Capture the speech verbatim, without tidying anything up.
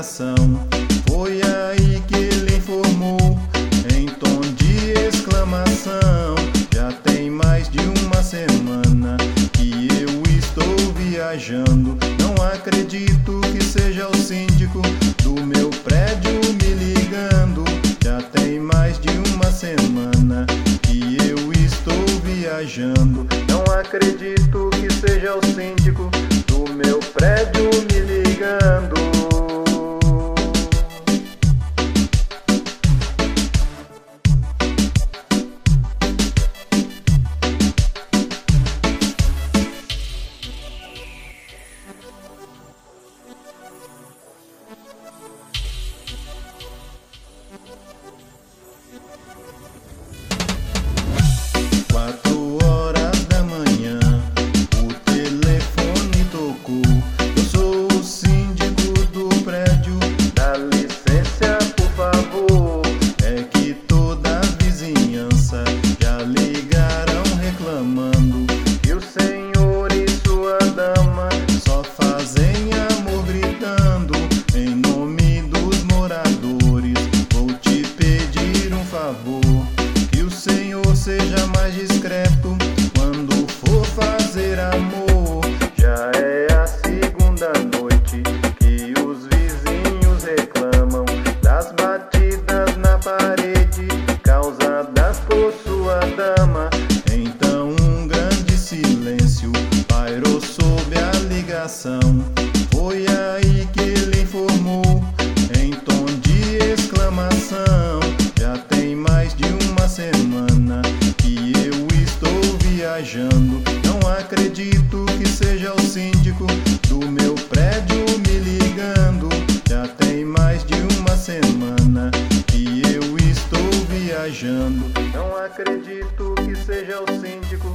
ligação. Foi aí que ele informou, em tom de exclamação: já tem mais de uma semana que eu estou viajando. Não acredito que seja o síndico do meu prédio me ligando. Já tem mais de uma semana que eu estou viajando. Não acredito que seja o síndico do meu prédio me ligando. Quatro horas da manhã, o telefone tocou. Eu sou o síndico do prédio, dá licença por favor. É que toda a vizinhança já ligaram reclamando que o senhor e sua dama só fazem amor gritando. Em nome dos moradores, vou te pedir um favor: que o senhor seja mais discreto quando for fazer amor. Já é a segunda noite que os vizinhos reclamam das batidas na parede causadas por sua dama. Então um grande silêncio pairou sob a ligação. Foi aí que ele informou, em tom de exclamação: já tem mais de uma semana que eu estou viajando. Não acredito que seja o síndico do meu prédio me ligando. Já tem mais de uma semana que eu estou viajando. Não acredito que seja o síndico